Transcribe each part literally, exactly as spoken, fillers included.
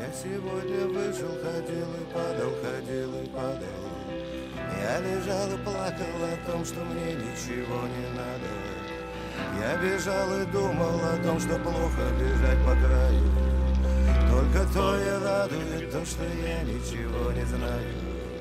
Я сегодня вышел, ходил и падал, ходил и падал. Я лежал и плакал о том, что мне ничего не надо. Я бежал и думал о том, что плохо бежать по краю. Только то и радует то, что я ничего не знаю.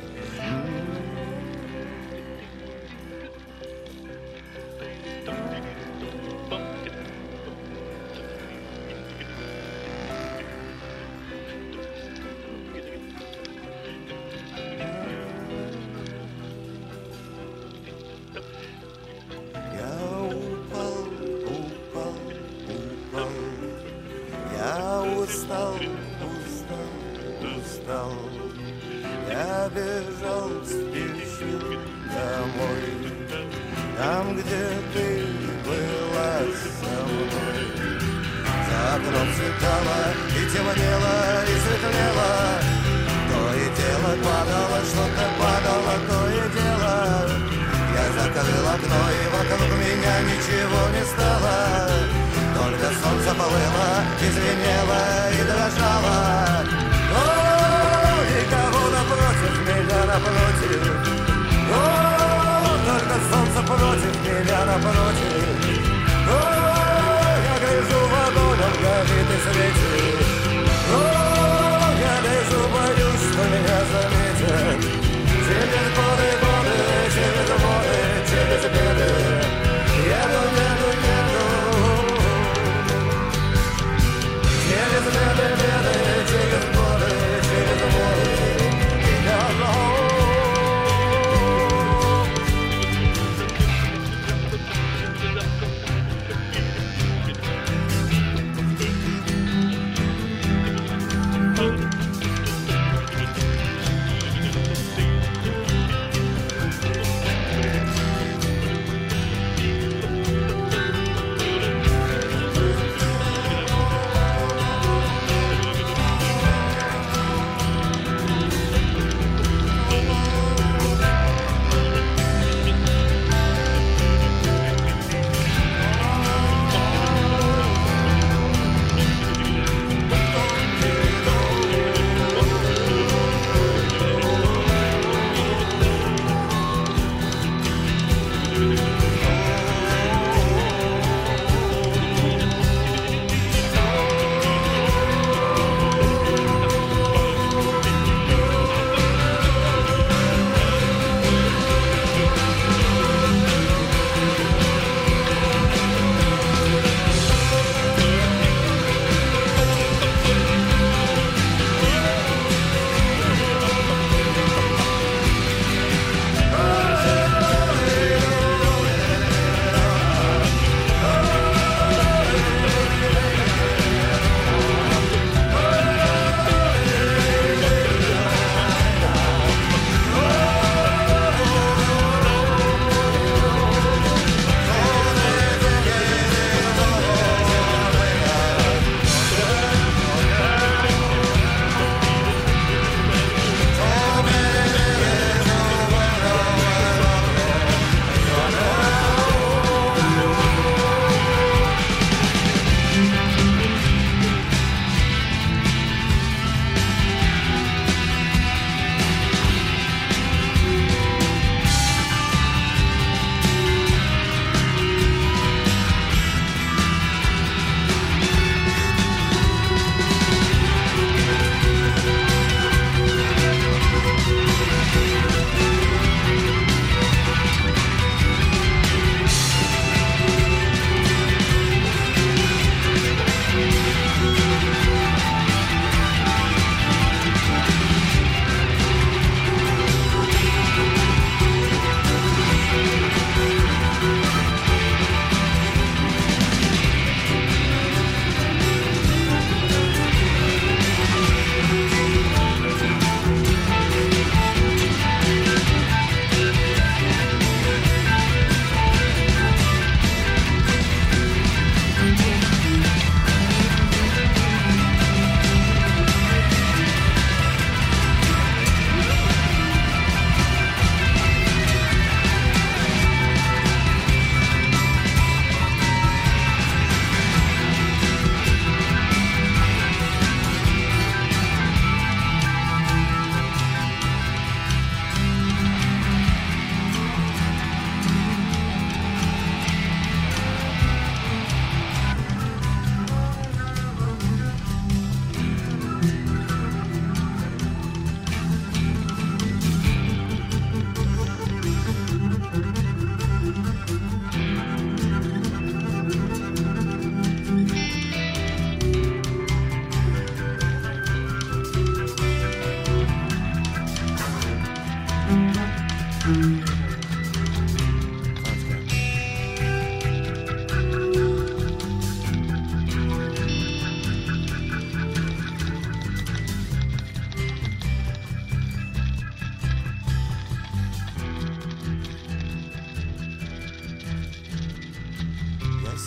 Устал, устал, устал. Я бежал, спешил домой. Там, где ты была со мной. За окном светало и темнело, и светлело. То и дело падало, что-то падало, то и дело. Я закрыл окно, и вокруг меня ничего не стало. Только солнце плыло, извинело и дрожало. О, никого напротив меня, напротив. О, только солнце против меня, напротив. О, я гляжу в огонь, он горит и светит. О, я лежу, боюсь, что меня заметят. Через годы, годы, через море, через беды. Еду, еду, еду. Через беды, беды, через годы, через море, я одного.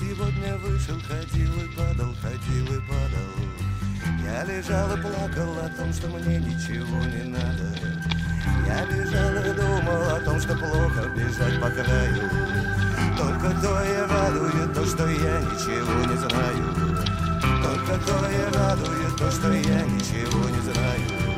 сегодня вышел, ходил и падал, ходил и падал. Я лежал и плакал о том, что мне ничего не надо. Я бежал и думал о том, что плохо бежать по краю. Только то и радует то, что я ничего не знаю. Только то и радует то, что я ничего не знаю.